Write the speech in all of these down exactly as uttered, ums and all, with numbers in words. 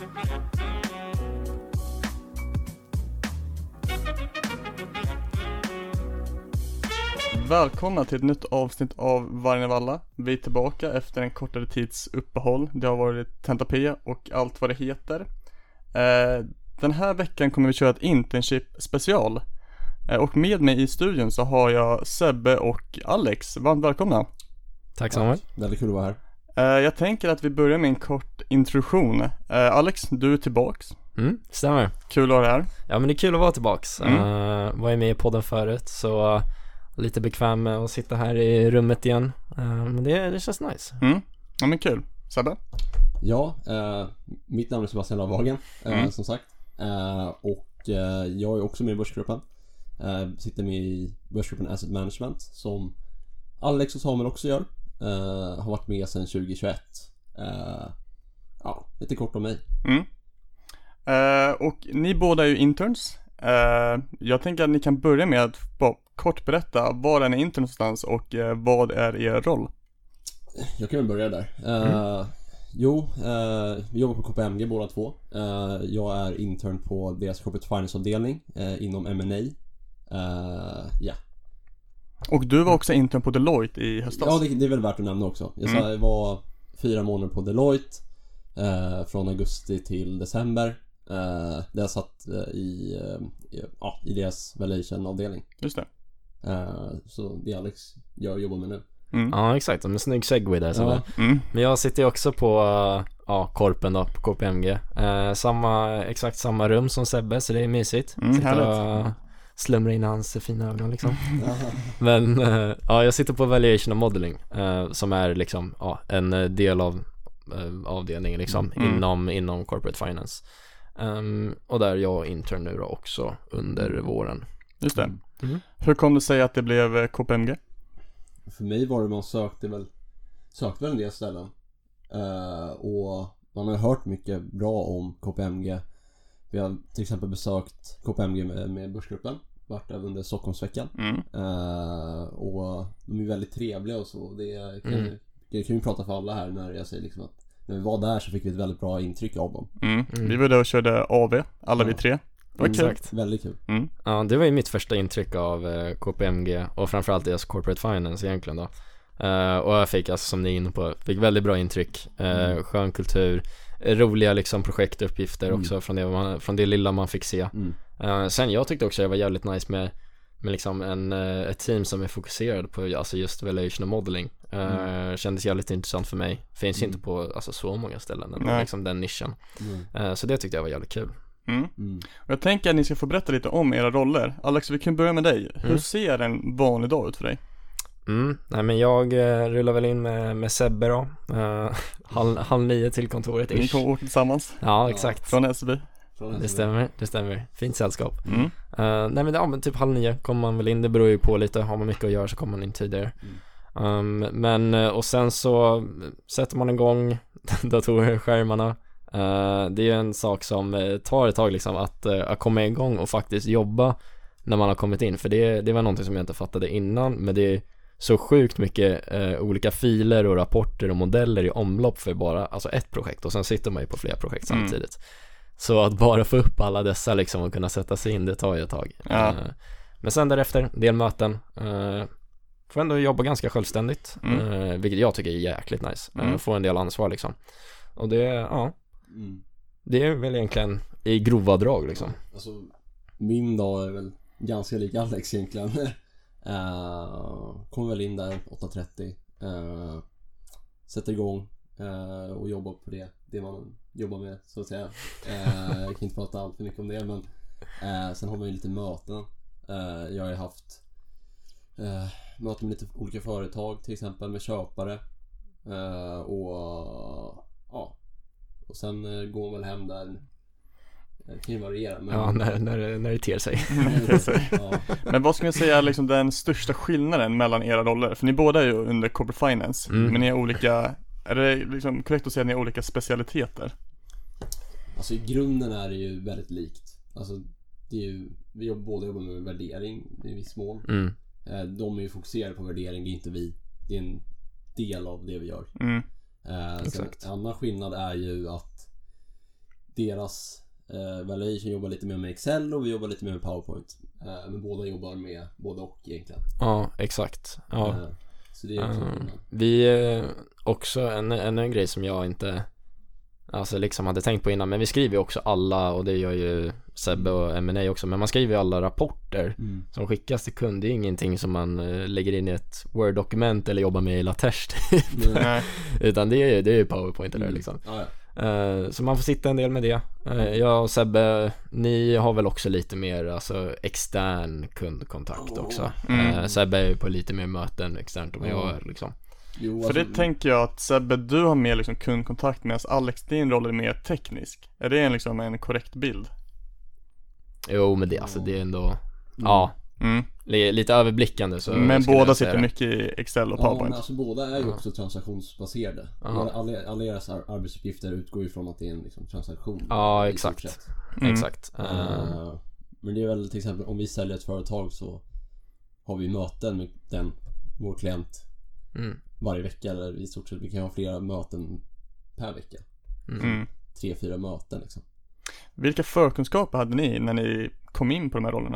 Välkomna till ett nytt avsnitt av Vargen av alla. Vi är tillbaka efter en kortare tids uppehåll. Det har varit Tenta P och allt vad det heter. Eh, den här veckan kommer vi köra ett internship special. Eh, och med mig i studion så har jag Sebbe och Alex. Varmt välkomna. Tack så mycket. Väldigt kul att vara här. Eh, jag tänker att vi börjar med en kort introduktion. Eh, Alex, du är tillbaks. Mm, stämmer. Kul att ha dig här. Ja, men det är kul att vara tillbaks. Mm. Uh, var ju med i podden förut, så uh, lite bekväm med att sitta här i rummet igen. Uh, men det, det känns nice. Mm. Ja, men kul. Sebbe? Ja, eh, mitt namn är Sebastian Lavhagen, eh, Mm. som sagt. Eh, och eh, jag är också med i börsgruppen. Eh, sitter med i börsgruppen Asset Management, som Alex och Samuel också gör. Eh, har varit med sedan tjugohundratjugoett. Eh, ja, lite kort om mig. Mm. Uh, och ni båda är ju interns. Uh, jag tänker att ni kan börja med att bara kort berätta var är ni intern någonstans och uh, vad är er roll? Jag kan väl börja där. Uh, mm. Jo, uh, vi jobbar på K P M G båda två. Uh, jag är intern på deras corporate finance-avdelning uh, inom M and A. Uh, yeah. Och du var också intern på Deloitte i höstas. Ja, det, det är väl värt att nämna också. Jag Mm. var fyra månader på Deloitte uh, från augusti till december. Uh, där jag satt uh, i, uh, i, ja, i deras valuation-avdelning. Just det. Uh, så det Alex jag jobbar med nu. Mm. Ja, exakt. En snygg segway där. Så Ja. mm. Men jag sitter ju också på uh, ja, korpen då, på K P M G. Uh, samma, exakt samma rum som Sebbe, så det är mysigt. Mm, sitter och uh, slumra in hans fina ögon liksom. Men uh, ja, jag sitter på valuation och modeling, uh, som är liksom ja, en del av uh, avdelningen liksom, Mm. inom, inom corporate finance. Um, och där jag intern nu då också under våren. Just det. Mm. Hur kom det sig att det blev K P M G? För mig var det man sökte väl sökte väl en del ställen. Uh, och man har hört mycket bra om K P M G. Vi har till exempel besökt K P M G med, med börsgruppen. Varit där under Stockholmsveckan. Mm. Uh, och de är väldigt trevliga och så. Det kan, Mm. jag kan ju prata för alla här när jag säger liksom att när vi var där så fick vi ett väldigt bra intryck av dem. Mm. Mm. Vi var där och körde A V, alla Ja. vi tre. Det var kul. Exakt. Väldigt kul. Mm. Ja, det var ju mitt första intryck av eh, K P M G och framförallt deras corporate finance egentligen då. Eh, och jag fick, alltså, som ni är inne på, fick väldigt bra intryck. Eh, Mm. skön kultur, eh, roliga liksom projektuppgifter Mm. också från det, man, från det lilla man fick se. Mm. Eh, sen jag tyckte också det var jävligt nice med, med liksom en, eh, ett team som är fokuserad på alltså just valuation och modeling. Eh, Mm. Kändes jävligt intressant för mig. Finns Mm. inte på alltså, så många ställen ändå, Nej. liksom den nischen. Mm. Eh, så det tyckte jag var jävligt kul. Mm. Mm. Och jag tänker att ni ska få berätta lite om era roller. Alex, vi kan börja med dig. Hur Mm. ser en vanlig dag ut för dig? Mm, nej men jag eh, rullar väl in med, med Sebbe då, eh, halv, halv nio till kontoret Ni ish. kommer åka tillsammans Ja, exakt. från S B. Från Det stämmer, det stämmer. Fint sällskap. Mm. Uh, nej men, ja, men typ halv nio kommer man väl in, det beror ju på lite. Har man mycket att göra så kommer man in tidigare. Um, men, eh, och sen så sätter man igång datorer, skärmarna. Uh, det är ju en sak som uh, tar ett tag liksom att, uh, att komma igång och faktiskt jobba när man har kommit in. För det, det var någonting som jag inte fattade innan, men det är så sjukt mycket uh, olika filer och rapporter och modeller i omlopp för bara alltså ett projekt, och sen sitter man ju på flera projekt Mm. samtidigt. Så att bara få upp alla dessa liksom och kunna sätta sig in, det tar ju ett tag. Ja. Uh, men sen därefter, del möten. Uh, får ändå jobba ganska självständigt, Mm. uh, vilket jag tycker är jäkligt nice. Uh, Mm. få en del ansvar liksom. Och det, ja, Mm. det är väl egentligen i grova drag liksom. Alltså, min dag är väl ganska lik Alex egentligen. uh, Kommer väl in där åtta trettio, uh, sätter igång uh, och jobbar på det det man jobbar med, så att säga. uh, Jag kan inte prata allt för mycket om det, men uh, sen har man ju lite möten. uh, Jag har ju haft uh, möten med lite olika företag, till exempel med köpare, uh, och ja, och sen uh, går man väl hem där. Det kan ju variera, men... Ja, när, när, när det ter sig. Ja. Men vad ska ni säga är liksom den största skillnaden mellan era roller? För ni båda är ju under corporate finance, Mm. men ni är olika, är det liksom korrekt att säga att ni har olika specialiteter? Alltså i grunden är det ju väldigt likt. Alltså det är ju, vi jobbar, båda jobbar med värdering i viss mån. Mm. Eh, De är ju fokuserade på värdering, det är inte vi. Det är en del av det vi gör. Mm. Eh, sen Exakt. en annan skillnad är ju att deras eh, valuation jobbar lite mer med Excel och vi jobbar lite mer med PowerPoint. Eh, men båda jobbar med både och egentligen. Ja, exakt. Ja. Eh, så det är också uh, vi eh, också en, en, en grej som jag inte alltså liksom hade tänkt på innan, men vi skriver ju också alla, och det gör ju Sebbe och M and A också, men man skriver ju alla rapporter mm. som skickas till kund. Det är ingenting som man uh, lägger in i ett Word-dokument eller jobbar med i LaTeX typ. Utan det är ju, det är ju PowerPoint eller mm. liksom. Ah, ja. Uh, så man får sitta en del med det. uh, Jag och Sebbe, ni har väl också lite mer alltså extern kundkontakt också. mm. uh, Sebbe är ju på lite mer möten externt än jag är liksom. Jo, alltså, för det tänker jag att Sebbe, du har mer liksom kundkontakt, medan Alex, din roll är mer teknisk. Är det en, liksom, en korrekt bild? Jo, men det, alltså, det är ändå mm. ja, mm. lite överblickande så. Men båda sitter mycket i Excel och PowerPoint. Ja, men alltså båda är ju också transaktionsbaserade. Alla, alla deras arbetsuppgifter utgår ju från att det är en liksom, transaktion. Ja, exakt. mm. Exakt. uh, Men det är väl till exempel om vi säljer ett företag, så har vi möten med den, vår klient mm. varje vecka, eller i stort sett vi kan ha flera möten per vecka. mm. Tre, fyra möten liksom. Vilka förkunskaper hade ni när ni kom in på de här rollerna?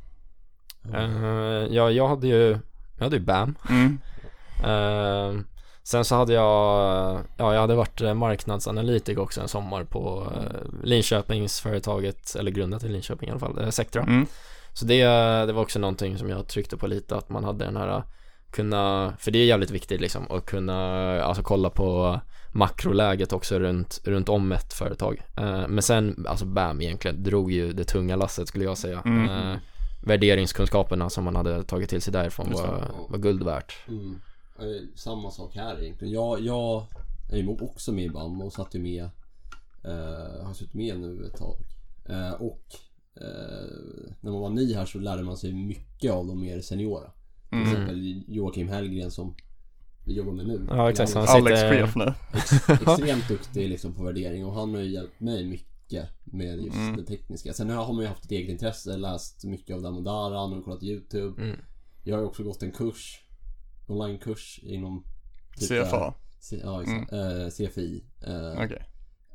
Uh, ja, jag hade ju Jag hade ju B A M. mm. uh, Sen så hade jag Ja, jag hade varit marknadsanalytik också en sommar på uh, Linköpingsföretaget, eller grundat i Linköping i alla fall, uh, Sectra. mm. Så det, det var också någonting som jag tryckte på lite, att man hade den här kunna, för det är jävligt viktigt liksom, att kunna alltså kolla på makroläget också runt, runt om ett företag. uh, Men sen, alltså B A M egentligen drog ju det tunga lasset, skulle jag säga. mm. uh, Värderingskunskaperna som man hade tagit till sig därifrån var, var guld värt. mm. Samma sak här egentligen. Jag, jag är ju också med i B A M och satt ju med uh, har suttit med nu ett tag. uh, Och uh, när man var ny här så lärde man sig mycket av de mer seniora. Till mm. exempel Joakim Hellgren som vi jobbar med nu. Ja, exakt. Han sitter... Alex chef nu. Ex, extremt duktig liksom på värdering, och han har ju hjälpt mig mycket med just mm. det tekniska. Sen har man ju haft ett eget intresse, läst mycket av Damodara och kollat YouTube. Mm. Jag har ju också gått en kurs, onlinekurs inom typ C F A. C, ja, exakt. Mm. Uh, C F I. Uh, Okej. Okay.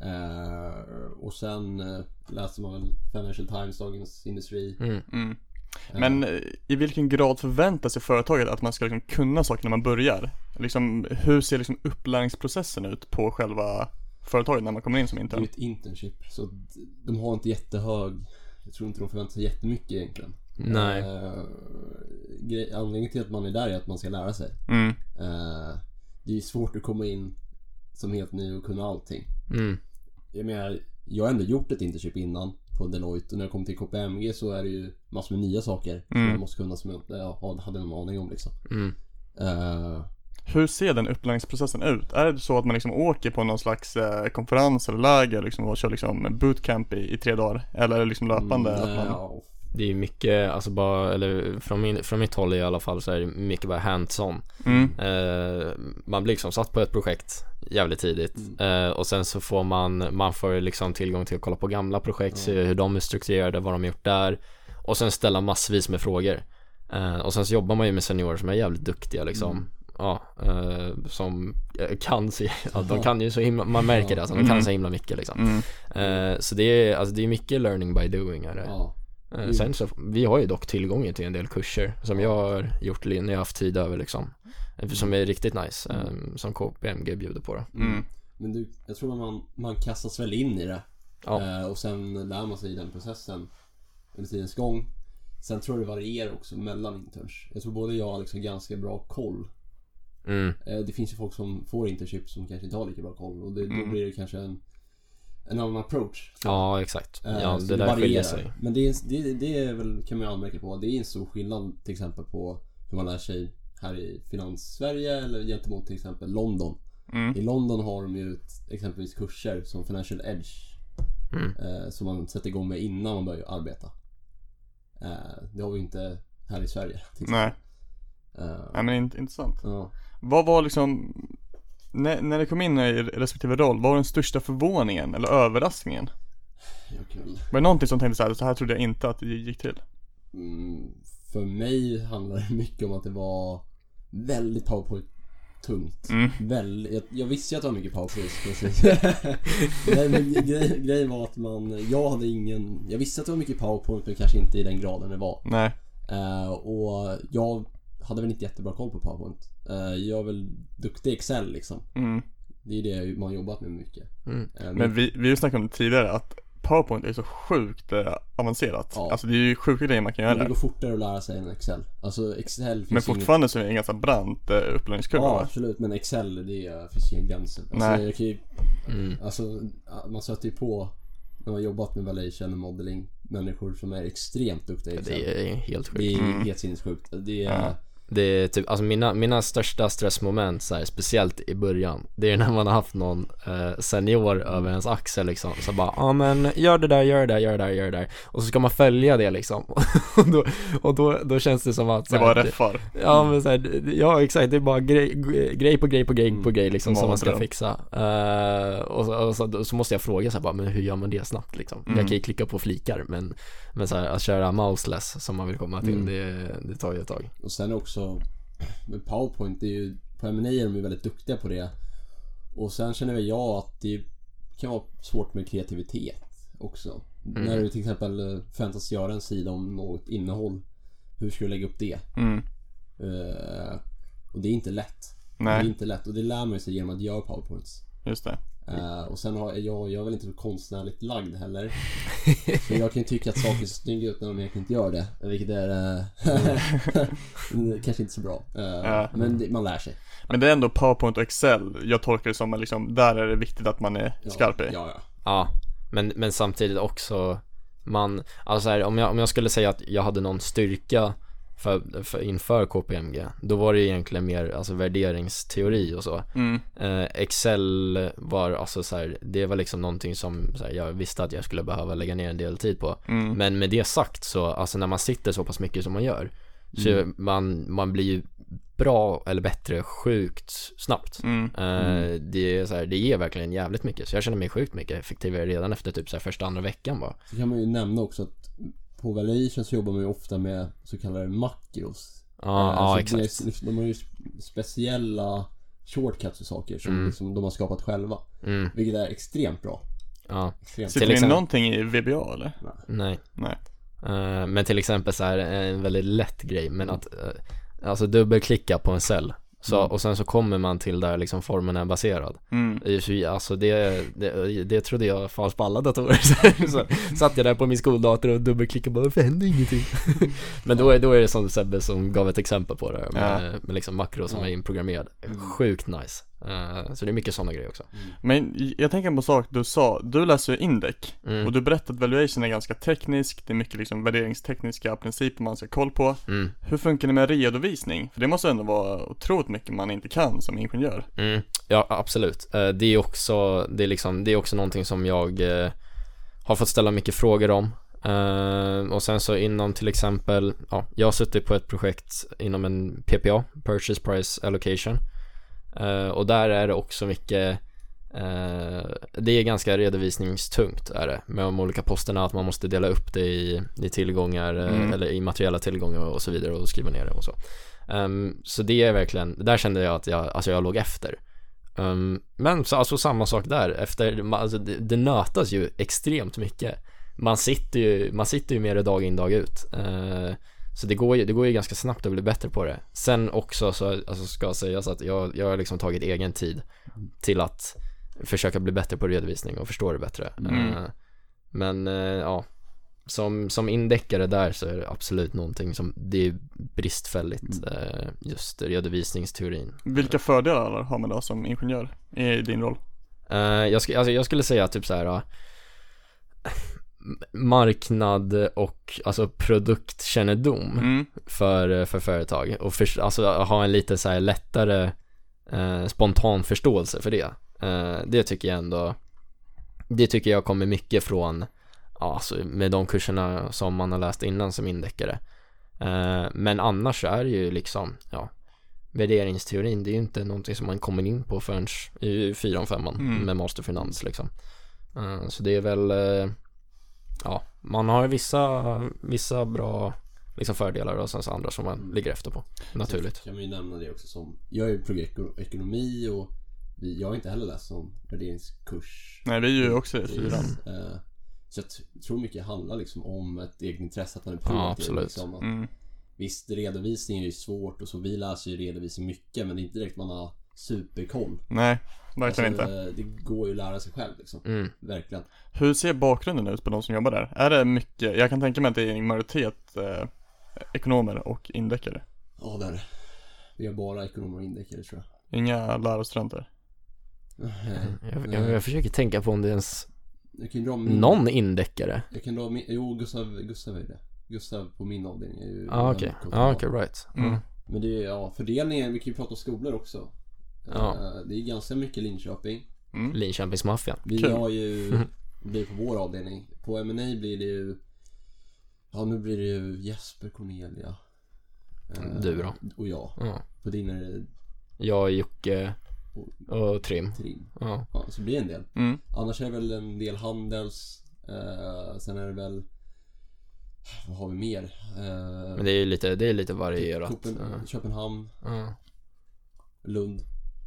Uh, och sen uh, läser man väl Financial Times, Dagens Industri. Mm. Mm. Men i vilken grad förväntar sig företaget att man ska liksom kunna saker när man börjar? Liksom, hur ser liksom upplärningsprocessen ut på själva företaget när man kommer in som intern? Det är ett internship, så de har inte jättehög, jag tror inte de förväntar sig jättemycket egentligen. Nej. Uh, grej, anledningen till att man är där är att man ska lära sig. mm. uh, Det är svårt att komma in som helt ny och kunna allting. mm. Jag menar, jag har ändå gjort ett internship innan på Deloitte, och när jag kom till K P M G så är det ju massor med nya saker mm. som jag måste kunna, som jag ja, hade en aning om liksom. mm. uh, Hur ser den upplärningsprocessen ut? Är det så att man liksom åker på någon slags eh, konferens eller läger liksom, och kör liksom bootcamp i, i tre dagar? Eller är det liksom löpande? mm, att man... ja. Det är ju mycket, alltså bara, eller från, min, från mitt håll i alla fall, så är det mycket bara hands-on. mm. uh, Man blir liksom satt på ett projekt jävligt tidigt. mm. uh, Och sen så får man Man får liksom tillgång till att kolla på gamla projekt, mm. se hur de är strukturerade, vad de har gjort där, och sen ställa massvis med frågor. uh, Och sen så jobbar man ju med seniorer som är jävligt duktiga liksom. mm. Ja, uh, som kan se, ja, de kan ju så himla, man märker det, alltså, de kan så himla mycket liksom. mm. uh, Så det är, alltså, det är mycket learning by doing är det. Ja. Mm. Sen så, vi har ju dock tillgång till en del kurser som jag har gjort när jag har haft tid över liksom, som är riktigt nice, um, som K P M G bjuder på det. mm. Men du, jag tror att man, man kastas väl in i det. Ja. uh, Och sen lär man sig i den processen under tidens gång. Sen tror jag det varierar också mellan interns. Jag tror både jag och Alex har ganska bra koll. mm. uh, Det finns ju folk som får internship som kanske inte har lika bra koll, och det, mm. då blir det kanske en en annan approach. Ja, exakt. Ja, uh, det där skiljer sig. Men det är, det, det är väl, kan man ju anmärka på, det är en stor skillnad till exempel på hur man lär sig här i Finans-Sverige eller gentemot till exempel London. mm. I London har de ju ett, exempelvis kurser som Financial Edge mm. uh, som man sätter igång med innan man börjar arbeta. uh, Det har vi inte här i Sverige till Nej. uh, Nej, men int- intressant. uh. Vad var liksom När, när det kom in i respektive roll, vad var den största förvåningen eller överraskningen? Var det någonting som tänkte så här, så här trodde jag inte att det gick till? Mm, för mig handlar det mycket om att det var väldigt PowerPoint tungt. Mm. Väl, jag, jag visste ju att det var mycket powerpoint. Nej, men grej, grejen var att man, jag hade ingen, jag visste att det var mycket powerpoint, men kanske inte i den graden det var. Nej. Uh, och jag hade väl inte jättebra koll på powerpoint. Uh, jag är väl duktig i Excel liksom. Mm. Det är det man har jobbat med mycket. Mm. Uh, men, Men vi, vi har ju snackat om det tidigare att PowerPoint är så sjukt eh, avancerat. Ja. Alltså det är ju sjuka grejer man kan göra det där. går fortare att lära sig än Excel. Alltså Excel finns Men fortfarande så är det en ganska brant eh, upplärningskurva. Ja, va? absolut, men Excel, det är, finns ju inga gränser. Alltså, Nej. jag kan ju, Mm. alltså, man sätter ju på när man jobbat med validation och modeling människor som är extremt duktiga i Excel. Det är helt sjukt. Det är Mm. helt sinnessjukt. Det är, Ja. Det är typ, alltså mina, mina största stressmoment så här, speciellt i början, det är när man har haft någon eh, senior över ens axel liksom, så bara, ja ah, men gör det där, gör det där, gör det där, gör det där, och så ska man följa det liksom. Och då, och då, då känns det som att så Det här, var rätt far. ja men så här, ja exakt, det är bara grej, grej på grej på grej på grej liksom, som man ska Mardröm. fixa. uh, och, så, och så, så måste jag fråga så här, bara, men hur gör man det snabbt liksom? Mm. Jag kan ju klicka på flikar, men, men så här, att köra mouseless som man vill komma till, Mm. det, det tar ju ett tag. och sen också med PowerPoint, det är ju, på M and A är de ju väldigt duktiga på det. Och sen känner väl jag att det kan vara svårt med kreativitet också. Mm. När du till exempel förväntas göra en sida om något innehåll, hur ska du lägga upp det? Mm. Uh, och det är inte lätt. Det är Nej, inte lätt, och det lär man sig genom att göra PowerPoints. just det. Uh, och sen har jag, jag är väl inte så konstnärligt lagd heller. Så jag kan ju tycka att saker ser snygga ut när de egentligen inte gör det. Vilket är uh, kanske inte så bra. Uh, Ja. Men det, man lär sig. Men det är ändå PowerPoint och Excel. Jag tolkar det som att liksom, där är det viktigt att man är Ja, skarp i. Ja, ja. Ja, men, men samtidigt också man, alltså här, om, jag, om jag skulle säga att jag hade någon styrka för, för inför K P M G, då var det egentligen mer alltså värderingsteori och så. Mm. eh, Excel var alltså så här, det var liksom någonting som så här, jag visste att jag skulle behöva lägga ner en del tid på. Mm. Men med det sagt så, alltså när man sitter så pass mycket som man gör, så Mm. man, man blir ju bra eller bättre sjukt snabbt. Mm. Uh, det, är så här, det ger verkligen jävligt mycket. Så jag känner mig sjukt mycket effektivare redan efter typ så här första, andra veckan bara. Så kan man ju nämna också att på validation så jobbar man ju ofta med så kallade makros. Ja, Eh, ja så exakt. det är- De har ju speciella shortcuts och saker som Mm. liksom de har skapat själva. Mm, Vilket är extremt bra. ja, Extremt Sitter Till ni exempel- någonting i V B A eller? nej. Nej. Uh, men till exempel så här en väldigt lätt grej, men att uh, alltså dubbelklicka på en cell. Så, Mm. och sen så kommer man till där liksom formen är baserad. Mm. Det är så- Alltså det, det, det trodde jag fanns på alla datorer. Så satt jag där på min skoldator och dubbelklickade, bara varför händer ingenting? Men då är, då är det som Sebbe som gav ett exempel på det med, Ja. med liksom makro som Ja. är inprogrammerad. Sjukt nice. Uh, så det är mycket sådana grejer också. Men jag tänker på en sak du sa. Du läser ju Indec. Mm. Och du berättade att valuation är ganska teknisk. Det är mycket liksom värderingstekniska principer man ska ha koll på. Mm. Hur funkar det med redovisning? För det måste ändå vara otroligt mycket man inte kan som ingenjör. Mm, ja absolut. Eh, Det är också det är liksom det är också någonting som jag eh, har fått ställa mycket frågor om. Eh, och sen så inom till exempel, ja, jag har suttit på ett projekt inom en P P A, Purchase Price Allocation. Eh, och där är det också mycket eh, det är ganska redovisningstungt är det, med de olika posterna, att man måste dela upp det i, i tillgångar eh, Mm. eller i materiella tillgångar och så vidare och skriva ner det och så. Um, så det är verkligen, där kände jag att jag, alltså jag låg efter. Um, men så, alltså samma sak där, efter, alltså det, det nötas ju extremt mycket. Man sitter ju, man sitter ju med det dag in dag ut. Uh, så det går ju, det går ju ganska snabbt att bli bättre på det. Sen också så alltså ska jag säga så att jag, jag har liksom tagit egen tid till att försöka bli bättre på redovisning och förstå det bättre. Mm. Uh, men uh, ja, som, som indeckare där så är det absolut någonting som det är bristfälligt, eh, just redovisningsteorin. Vilka fördelar har man då som ingenjör i din roll? Eh, jag, sk- alltså jag skulle säga typ så här uh, marknad och alltså produktkännedom Mm. för, för företag och för, alltså ha en lite så här lättare eh, spontan förståelse för det. Eh, det tycker jag ändå, det tycker jag kommer mycket från, ja, alltså med de kurserna som man har läst innan som indeckare. Eh, men annars så är det ju liksom, ja, värderingsteorin, det är ju inte någonting som man kommer in på förrän i fyran, femman Mm. med masterfinans liksom. Eh, så det är väl, eh, ja, man har vissa, vissa bra liksom fördelar och sen så andra som man Mm. ligger efter på. Naturligt. Sen kan man ju nämna det också som, jag är ju programekonomi och vi, jag har inte heller läst någon värderingskurs. Nej, vi är ju också i fyran. Eh, så jag t- tror mycket handlar liksom om ett eget intresse, att man är Ja, proaktiv. absolut. Liksom, att, Mm. visst, redovisning är ju svårt och så, vi läser ju redovisning mycket, men det är inte direkt man har superkoll. Nej, verkligen Alltså, inte. eh, det går ju att lära sig själv liksom. Mm. Verkligen. Hur ser bakgrunden ut på de som jobbar där? Är det mycket, jag kan tänka mig att det är en majoritet eh, ekonomer och indeckare. Ja, där. Vi har bara ekonomer och indeckare, tror jag. Inga lärarstudenter. Jag, jag, jag försöker tänka på om det är ens Jag kan dra min, någon indeckare. Jag kan dra min, jo, Gustav, Gustav är det. Gustav på min avdelning är ju... Ja, ah, okej. väldigt Ja, okej, right. Mm. Mm. Men det är, ja, fördelningen, vi kan ju prata om skolor också. Ja. Eh, Det är ganska mycket Linköping. Mm. Linköpingsmaffian. Vi Kul. har ju, det blir på vår avdelning. På M and A blir det ju, ja, nu blir det ju Jesper, Cornelia. eh, Du då? Och jag. Ja. På din är det Jag, Jocke och Trim. Trim. Ja. Ja, så blir det en del. Mm. Annars är det väl en del handels. eh, Sen är det väl, vad har vi mer? Eh, Men det är ju lite, det är lite varierat. Kopen, Ja. Köpenhamn, Ja. Lund.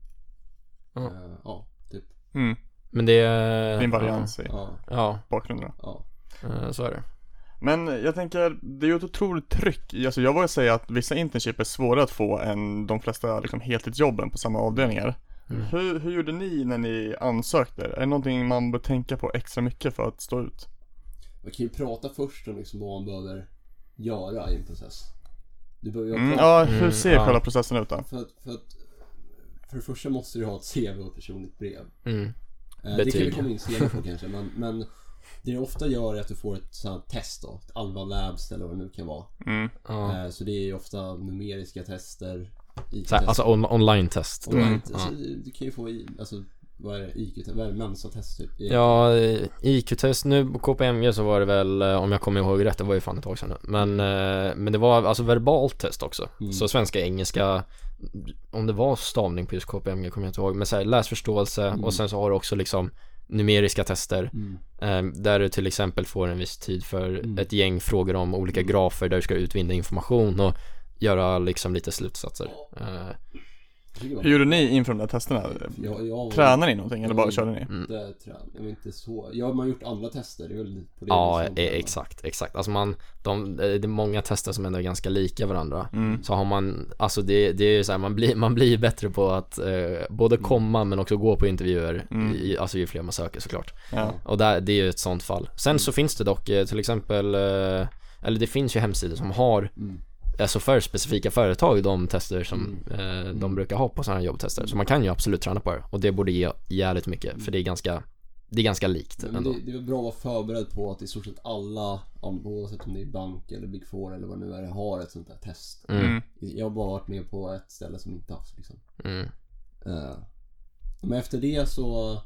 Ja. Eh, Ja, typ. Mm. Men det är... Fin varians i Ja, Ja, bakgrunden. ja. ja, så är det. Men jag tänker, det är ju ett otroligt tryck. Alltså jag vågar säga att vissa internship är svårare att få än de flesta liksom heltidsjobben på samma avdelningar. Mm. Hur, hur gjorde ni när ni ansökte? Är det någonting man bör tänka på extra mycket för att stå ut? Man kan ju prata först om liksom vad man behöver göra i en process. Du behöver ju ha Mm, klart- ja, hur ser Mm, ja. själva processen ut då? för, att, för att För det första måste du ha ett C V och ett personligt brev. Mm. Eh, Det kan vi Betyg. komma in senare på kanske, men, men det det ofta gör är att du får ett sånt här test då, ett Alva Labs eller vad det nu kan vara. Mm. Ja. Eh, Så det är ju ofta numeriska tester, I Q Så här, alltså on- online-test då. online, Mm. alltså, du kan ju få i, alltså, vad är det, I Q, vad är det, Mensa-test typ? I- Ja, I Q-test nu på K P M G så var det väl, eh, om jag kommer ihåg rätt, det var ju fan ett tag sedan nu. Men, eh, men det var alltså verbalt test också. Mm. Så svenska, engelska, om det var stavning på just K P M G kommer jag inte ihåg. Men så här, läsförståelse Mm. och sen så har du också liksom numeriska tester. Mm. eh, Där du till exempel får en viss tid för Mm. ett gäng frågor om olika Mm. grafer där du ska utvinna information och göra liksom lite slutsatser. Eh, Jag tycker det var- Hur gjorde ni inför de där testerna? Jag, jag var Tränade ni någonting eller bara Mm. körde ni? inte trän, jag var inte så, jag har man gjort andra tester, det är väl på det Ja, viset man e- tränar. exakt, exakt. Alltså man, de, det är många tester som ändå är ganska lika varandra. Mm. Så har man, alltså det, det är ju så här, man blir, man blir bättre på att eh, både komma men också gå på intervjuer, Mm. i, alltså ju fler man söker såklart. Ja. Och där, det är ju ett sånt fall. Sen så finns det dock eh, till exempel, eh, eller det finns ju hemsidor som har, Mm. alltså för specifika företag, de tester som Mm. eh, de brukar ha på sådana här jobbtester. Så man kan ju absolut träna på det. Och det borde ge jävligt mycket, för det är ganska, det är ganska likt Men ändå. det, det är väl bra att vara förberedd på att i stort sett alla, om- oavsett om det är bank eller Big Four eller vad det nu är, har ett sånt där test. Mm. Mm. Jag har bara varit med på ett ställe som inte haft liksom. Mm. Eh, Men efter det så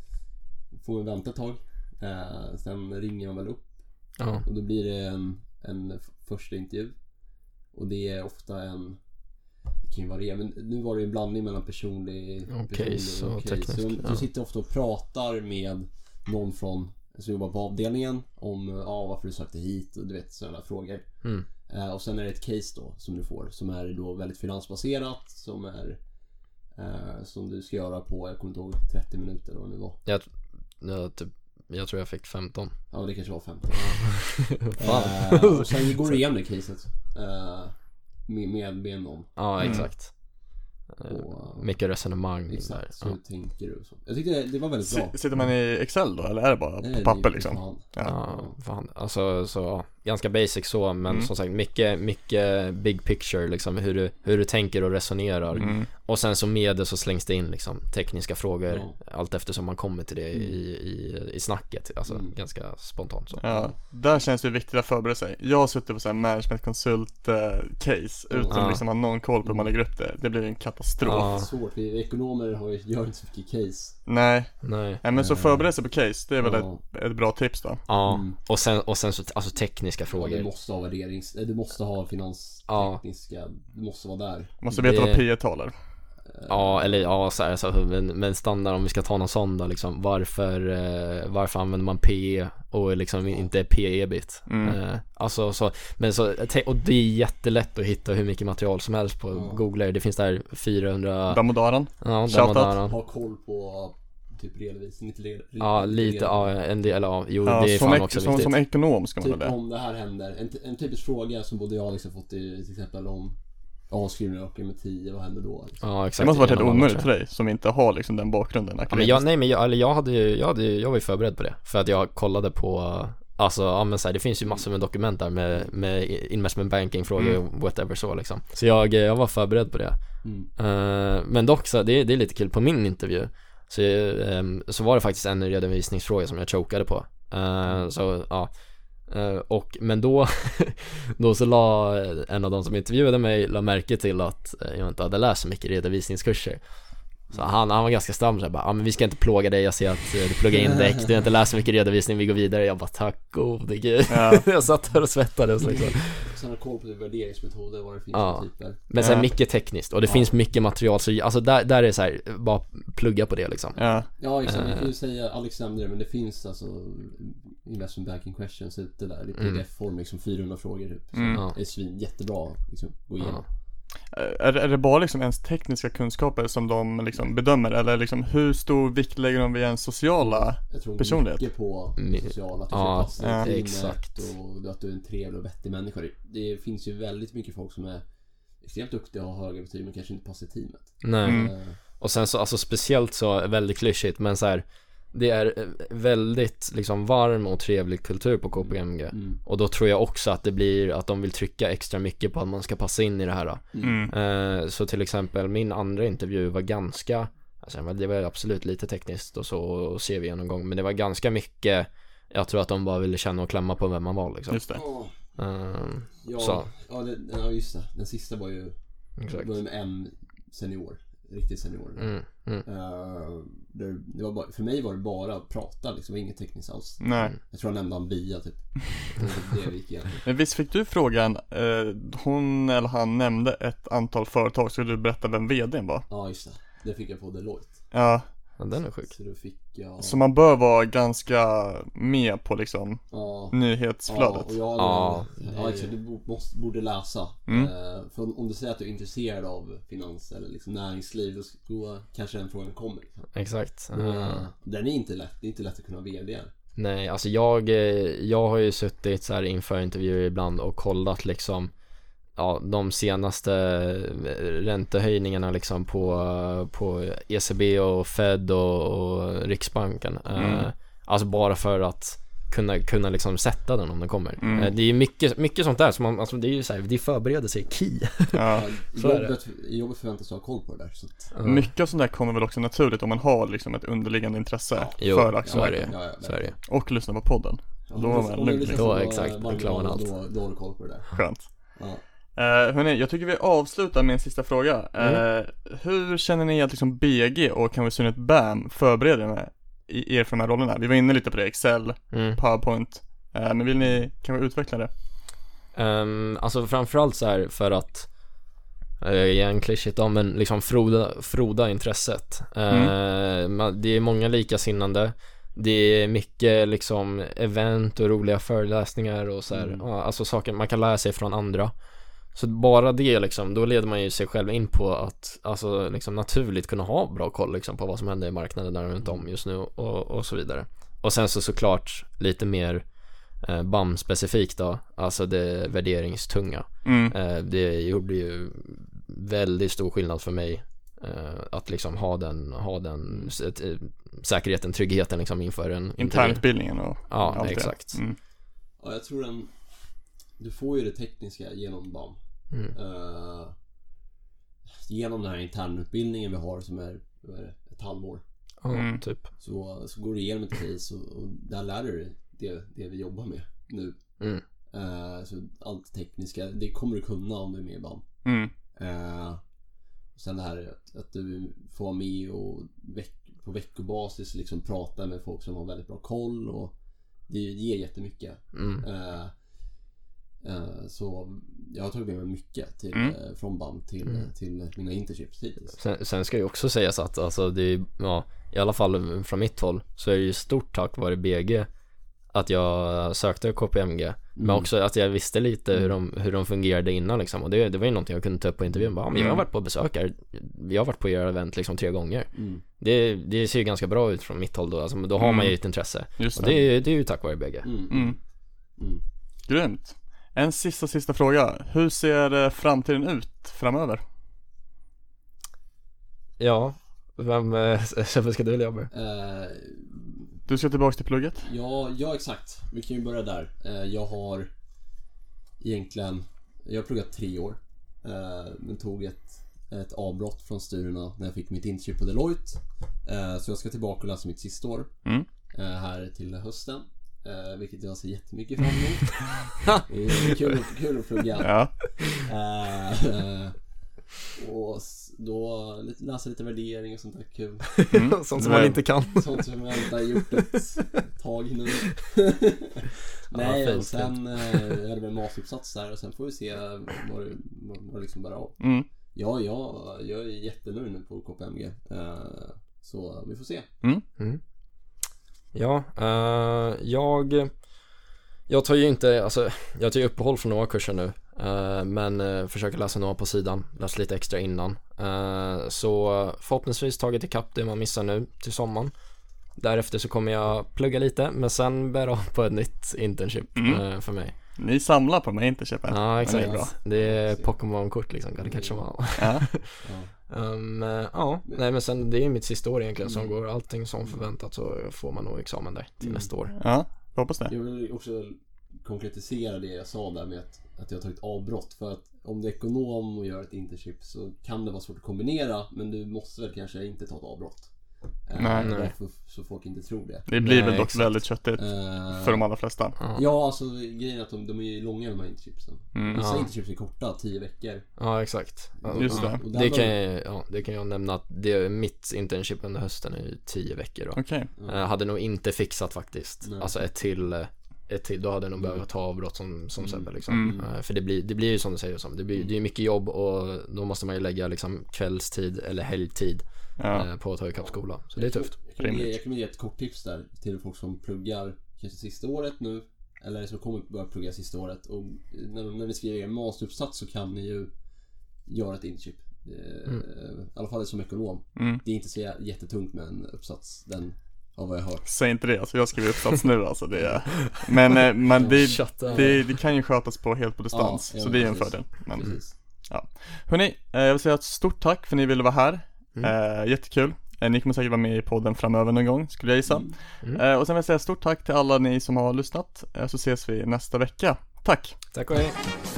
får vi vänta ett tag. Eh, Sen ringer man väl upp Ja. och då blir det en, en f- första intervju. Och det är ofta en, det kan ju variera, men nu var det ju en blandning mellan personlig, Och personlig case och teknisk, Så du ja. sitter ofta och pratar med någon från som jobbar på avdelningen om ja, varför du sökte hit och du vet sådana frågor. Mm. Eh, och sen är det ett case då som du får som är då väldigt finansbaserat, som är eh, som du ska göra på, jag kommer inte ihåg, trettio minuter eller vad det var. Jag, jag, typ, jag tror jag fick femton. Ja, det kanske var femtio. Fan. Eh, och sen går du igenom det caset eh, med, med, med någon. Ja, Mm. exakt. Och, Mycket resonemang där. exakt, så Ja. hur tänker du och så. Jag tyckte det, det var väldigt bra. S- Sitter man i Excel då eller är det bara Nej, på det papper är liksom? fan. Ja. Ja, fan. Alltså så, ja, ganska basic så, men Mm. som sagt mycket, mycket big picture liksom, hur du, hur du tänker och resonerar. Mm. Och sen så med det så slängs det in liksom tekniska frågor, Ja. allt eftersom man kommer till det i, i, i snacket, alltså Mm. ganska spontant så. Ja, där känns det viktigt att förbereda sig. Jag har suttit på så här management-konsult eh, case utan Ja. liksom ha någon koll på hur man lägger upp det. Det blir en katastrof. Ja. Svårt, vi ekonomer har ju, gör inte så mycket case. Nej. Nej. Nej, men så Eh. förbereda sig på case, det är väl Ja. ett, ett bra tips då. Ja, Mm. och sen, och sen så, alltså tekniska Ja, frågor. du måste ha värderings, eh, du måste ha finanstekniska, du måste vara där. Måste veta Det- vad P E talar. Ja, eller ja, så här, så, men, men standard om vi ska ta någon sån då, liksom, varför, eh, varför använder man P E och liksom inte P E-bit? Mm. Eh, alltså, så, men så, och det är jättelätt att hitta hur mycket material som helst på Ja. Google. Det finns där fyrahundra... Damodaran. Ja, Shoutout. Damodaran. Ha koll på typ redovisning, inte red, Ja, lite, ja, en del, eller ja, jo, Ja, det är som, fan ek- också som, viktigt. som ekonom ska man Typ väl det. om det här händer, en, en typisk fråga som både jag och Alex har fått är till exempel om avskrivning ökar med tio, vad händer då? Liksom. Ja, exakt. Det måste varit helt Genom alla omöjligt matcher. för dig som inte har liksom den bakgrunden. Ja, men jag, nej men jag, eller jag hade ju, jag hade ju, jag var ju förberedd på det. För att jag kollade på, alltså, ja men så här, det finns ju massor med dokument där med, med investment banking frågor Mm. och whatever så liksom. Så jag, jag var förberedd på det. Mm. Uh, men dock så, det, det är lite kul på min intervju. Så, um, så var det faktiskt en redovisningsfråga som jag chokade på. Uh, så ja. Uh, och, men då då så la en av de som intervjuade mig la märke till att uh, jag inte hade läst så mycket redovisningskurser. Så han, han var ganska stam så här, bara, ah, men vi ska inte plåga dig, jag ser att uh, du pluggar in däck, du har inte läst så mycket redovisning, vi går vidare. Jag bara, tack gode gud. Ja. Jag satt här och svettades liksom. Sen har koll på värderingsmetoder, vad det finns Ja. för typer. Men sen Ja. mycket tekniskt, och det Ja. finns mycket material, så alltså där, där är det så här, bara plugga på det liksom. Ja. Ja, exakt. Vi kan ju Eh. säga, Alex nämnde det, men det finns alltså investment banking questions ute där i P Mm. D F-form, liksom fyrahundra frågor typ. Så Mm. Ja. det är svin, jättebra liksom, gå igenom. Ja. Är, är det bara liksom ens tekniska kunskaper som de liksom bedömer, eller liksom hur stor vikt lägger de vid ens sociala? Jag tror Personlighet. mycket på Mi- sociala, att du ja, ska passa ja, i teamet exakt. och att du är en trevlig och vettig människa. Det, det finns ju väldigt mycket folk som är extremt duktiga och har höga betyg men kanske inte passar i teamet. Nej. Mm. Eh, Och sen så, alltså speciellt så, väldigt klyschigt, men så här, det är eh, väldigt liksom varm och trevlig kultur på K P M G. mm. Och då tror jag också att det blir att de vill trycka extra mycket på att man ska passa in i det här. Mm. Eh, så till exempel min andra intervju var ganska, alltså det var absolut lite tekniskt och så, och C V-genomgång, men det var ganska mycket, jag tror att de bara ville känna och klämma på vem man var liksom. Just det. Åh, Eh, ja, Så. ja, det, ja, just det. Den sista var ju exakt. var ju med en senior, riktigt senior. Mm, mm. Eh, det, det var bara, för mig var det bara att prata liksom, inget tekniskt alls. Nej. Jag tror jag nämnde han Bia typ. Det, det gick igen. Men visst fick du frågan, eh, hon eller han nämnde ett antal företag, så du berätta vem vdn var? Ja, just det. Det fick jag på Deloitte. Ja, Ja, den är sjuk. Så då fick jag... så man bör vara ganska med på liksom Ja. nyhetsflödet. Ja, och jag Ja, ja, ja, exakt, du bo- måste, borde läsa. Mm. Eh, för om, om du säger att du är intresserad av finans eller liksom näringsliv, då, då kanske den frågan kommer. Liksom. Exakt. Eh, Eh, Den är inte lätt, det är inte lätt att kunna vara vd. Nej, alltså jag, eh, jag har ju suttit så här inför intervjuer ibland och kollat liksom, ja, de senaste räntehöjningarna liksom på, på E C B och Fed och, och Riksbanken. Mm. Eh, alltså bara för att kunna, kunna liksom sätta den om den kommer. Mm. Eh, det är mycket, mycket sånt där som man, alltså det är ju så här, det förbereder sig key. Ja. I Så är det. jobbet, i jobbet förväntas du ha koll på det där. Så att, Eh, Mycket av sånt där kommer väl också naturligt om man har liksom ett underliggande intresse Jo, för så är aktiemarknaden. det. ja, ja, Så är det. Och lyssna på podden. Ja, Då om var du- man om du lugn. lyssnar Då, på exakt, varje då klarar man dag, allt. Då, då har du koll på det där. Skönt. Ja. Uh, hörni, jag tycker vi avslutar med en sista fråga. Mm. Uh, hur känner ni att liksom B G och kan vi syna ett B A M förbereder med i er för de här rollerna? Vi var inne lite på det, Excel, Mm. PowerPoint. Uh, men vill ni, kan vi utveckla det? Um, alltså framförallt så här för att uh, igen klyschigt om, men liksom froda, froda intresset. Uh, man, det är många likasinnande. Det är mycket liksom event och roliga föreläsningar och så här, Mm. ja, alltså saker man kan lära sig från andra. Så bara det liksom, då leder man ju sig själv in på att alltså liksom naturligt kunna ha bra koll liksom på vad som händer i marknaden där runt om just nu och, och så vidare. Och sen så såklart lite mer eh, B A M-specifikt då, alltså det värderingstunga. Mm. Eh, det gjorde ju väldigt stor skillnad för mig eh, att liksom ha den, ha den s- eh, säkerheten, tryggheten liksom inför en intervju. Internutbildningen och Ja, allt det. exakt. Mm. Ja, jag tror den... Du får ju det tekniska genom B A M. Mm. Eh, genom den här internutbildningen vi har som är, vad är det, ett halvår. Ja, Mm. typ. Så, så går du igenom ett case och, och där lär du dig det, det vi jobbar med nu. Mm. Eh, så allt tekniska, det kommer du kunna om du är med i B A M. Mm. Eh, och sen det här att, att du får vara med och veck, på veckobasis liksom prata med folk som har väldigt bra koll, och det ger jättemycket. Mm. Eh, Uh, så jag har tagit med mig mycket till, Mm. uh, från band till, Mm. till mina internships hittills. Sen, sen ska ju också sägas att alltså det är, ja, i alla fall från mitt håll så är det ju stort tack vare B G att jag sökte K P M G, mm. men också att jag visste lite hur de, hur de fungerade innan liksom. Och det, det var ju någonting jag kunde ta upp på intervjun. Bara, men jag har varit på besök här, vi har varit på era event liksom tre gånger. Mm. det, det ser ju ganska bra ut från mitt håll då, alltså, då har Mm. man ju ett intresse. Just Och det. det, är, det är ju tack vare B G. Mm. Mm. Mm. Grymt. En sista, sista fråga. Hur ser eh, framtiden ut framöver? Ja, vem äh, ska du eller jag börja? Uh, Du ska tillbaka till plugget? ja, ja, exakt. Vi kan ju börja där. Uh, jag har egentligen, jag har pluggat tre år. Uh, men tog ett, ett avbrott från studierna när jag fick mitt internship på Deloitte. Uh, så jag ska tillbaka och läsa mitt sista år. Mm. Uh, här till hösten. Uh, vilket jag ser jättemycket fram emot. Det är kul, kul att plugga. Ja. Uh, och s- då lite, läsa lite värdering och sånt där kul. Mm. Sånt som man inte kan. Sånt som jag inte har gjort ett tag nu. Nej, Ja, fint, och sen eh, är det väl masteruppsats där och sen får vi se vad det, vad, vad det liksom bär av. Mm. Ja, ja, jag är jättenöjd nu på K P M G. Eh, så vi får se. Mm. Ja, uh, jag Jag tar ju inte, alltså jag tar ju uppehåll från några kurser nu, uh, men uh, försöker läsa några på sidan, läsa lite extra innan, uh, så förhoppningsvis tagit ikapp det man missar nu till sommaren. Därefter så kommer jag plugga lite, men sen börja av på ett nytt internship Mm. uh, för mig. Ni samlar på mig inte köpa. Ja, exakt. Det är bra. Det är Pokémon-kort liksom, gotta catch them all. Ja. Ja. Um, uh, ja, nej men sen det är mitt sista år egentligen som går allting som förväntat, så får man nog examen där till Mm. nästa år. Ja, jag hoppas det. Jag vill också konkretisera det jag sa där med att, att jag har tagit avbrott. För att om du är ekonom och gör ett internship så kan det vara svårt att kombinera. Men du måste väl kanske inte ta ett avbrott. Eh, Nej, nej. Därför, så folk inte tror det. Det blir Nej, väl dock exakt. väldigt köttigt Eh, för de allra flesta. Ja, Ja, alltså grejen är att de, de är ju långa de här internshipsen. Mm. Vissa Ja. internships är korta, tio veckor. ja exakt. Ja, Just ja. det. Och där Det var- kan, jag, ja, det kan jag nämna att det, mitt internship under hösten är ju tio veckor då. Okej. Ja. Jag hade nog inte fixat faktiskt. Nej. Alltså ett till, eh, ett till, då hade jag nog Mm. behövt ta avbrott som, som Mm. Sebbe liksom. Mm. Eh, För det blir, det blir ju som du säger, som. Det blir, det är mycket jobb och då måste man ju lägga liksom kvällstid eller helgtid Ja. eh, på att ta ikapp skola. Så det är tufft. Jag kan, ge, Rimligt. jag kan ge ett kort tips där till folk som pluggar kanske sista året nu, eller som kommer börja plugga sista året. Och när, när ni skriver er masteruppsats så kan ni ju göra ett internship. Eh, Mm. I alla fall det som ekonom. Mm. Det är inte så jä- jättetungt med en uppsats, den av vad jag har hört. Säg inte det, alltså jag skriver uppsats nu alltså det är... Men, eh, men det, Shut up. det, det kan ju skötas på helt på distans, Ja, ja, så det är en precis. fördel. Men, Precis. hörni, eh, jag vill säga ett stort tack för att ni ville vara här. Mm. Eh, jättekul. Eh, ni kommer säkert vara med i podden framöver någon gång, skulle jag gissa. Mm. Mm. Eh, och sen vill jag säga stort tack till alla ni som har lyssnat, eh, så ses vi nästa vecka. Tack! Tack och hej.